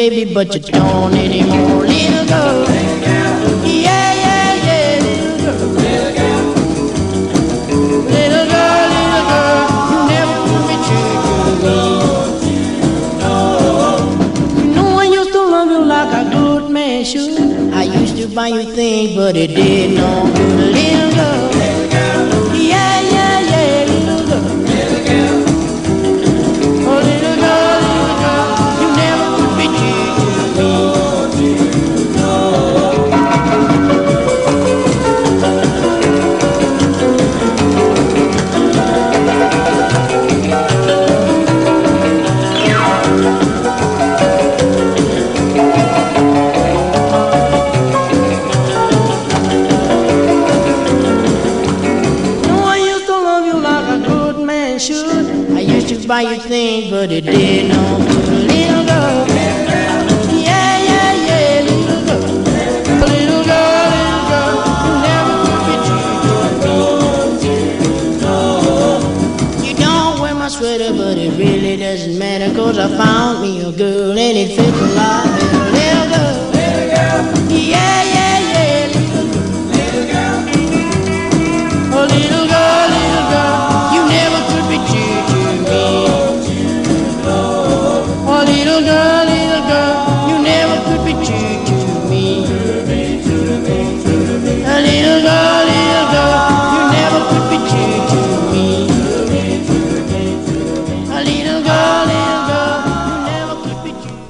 baby, but you don't anymore. Little girl, yeah, yeah, yeah, little girl. Little girl, you never could be true to me. You know I used to love you like a good man should. I used to buy you things, but it did no good. Little girl, yeah, yeah, yeah, little girl. Oh, little girl, you never could be true to me. Should I used to buy you things, but it did no